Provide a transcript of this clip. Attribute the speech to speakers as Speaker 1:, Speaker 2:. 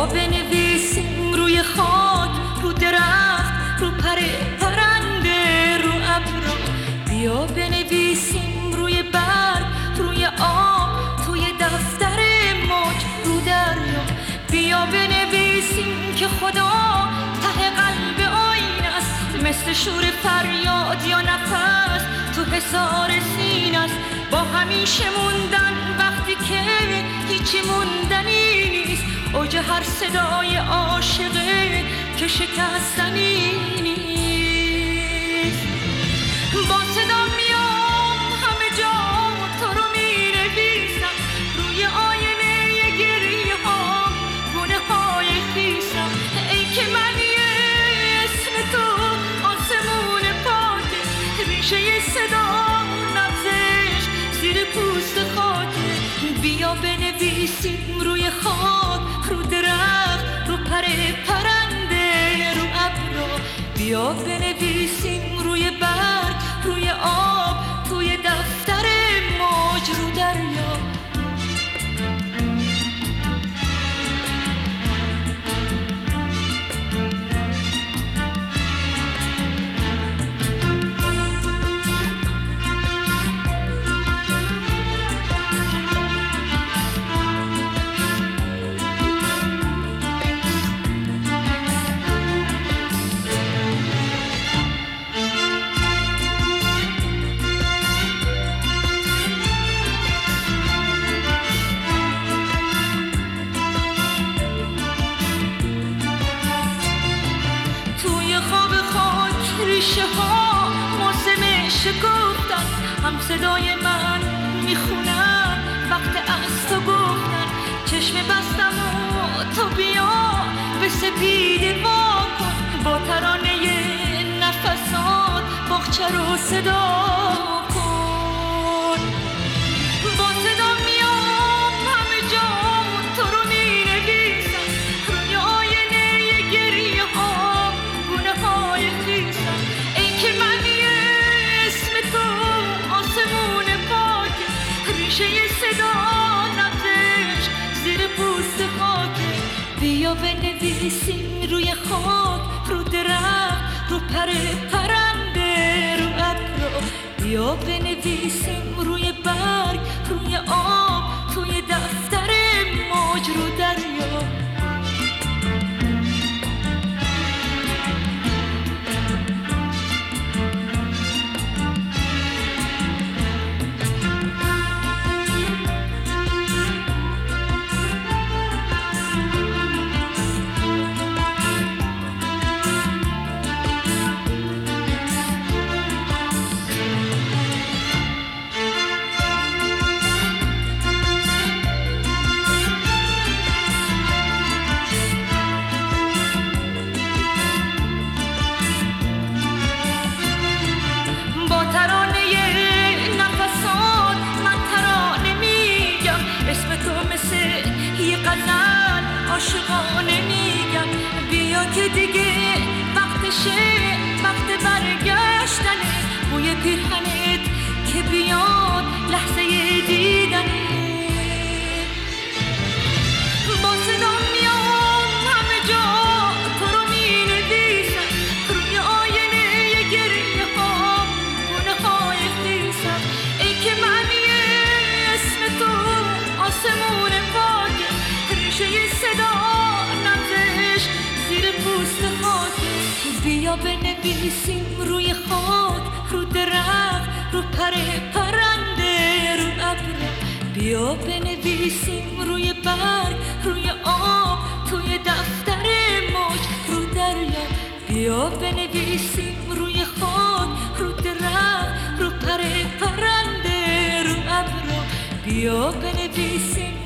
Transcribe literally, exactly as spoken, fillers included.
Speaker 1: بیا بنویسیم روی خاک، رو درخت، رو پر پرنده، رو ابر. بیا بنویسیم روی برگ، روی آب، توی دفتر موج، رو دریا. بیا بنویسیم که خدا ته قلب آینه است، مثل شور فریاد یا نفس تو حصار سینه است. با همیشه موندن وقتی که هیچی موندنی نیست، اوج هر صدای عاشقه که شکستنی نیست. با صدا میام همه جا تو رو مینویسم، روی آینه گریه ها گونه های خیسم. ای که من یه اسم تو آسمون پاکه، ریشه صدا نبزش زیر پوست خاکه. بیا بنویسیم روی خاک، رو درخت، رو پر پرنده، رو ابر. بیا بنویسیم روی برگ، روی آب، توی دفتر موج، رو دریا. ریشه ها موسم شکفتن، هم صدای من میخونن وقت از تو گفتن. چشم بستم و تو بیا به سپیده وا کن، با ترانه نفسات باغچه رو صدا کن. با صدا میام همه جا تو رو مینویسم، روی آینه گریه ها گونه های خیسم. ای که من یه اسم تو آسمون پاکه، ریشه صدا نبزش زیر پوست خاکه. بیا بنویسیم روی خاک، رو درخت، رو پر پرنده، رو ابر. بیا بنویسیم روی برگ، روی آب، توی دفتر موج، رو دریا. عاشقانه میگم بیا که دیگه وقتشه، وقت برگشتنه. بوی پیرهنت که بیاد لحظه دیدنه. با صدا میام همه جا تو رو مینویسم، روی آینه گریه ها گونه های خیسم. ای که من یه اسم تو آسمون پاکه، ریشه صدا نبزش زیر پوست خاکه. بیا بنویسیم روی خاک، رو درخت، رو پر پرنده، رو ابر. بیا بنویسیم روی برگ، روی آب، توی دفتر موج، رو دریا. بیا بنویسیم روی خاک، رو درخت، رو پر پرنده، رو ابر. بیا بنویسیم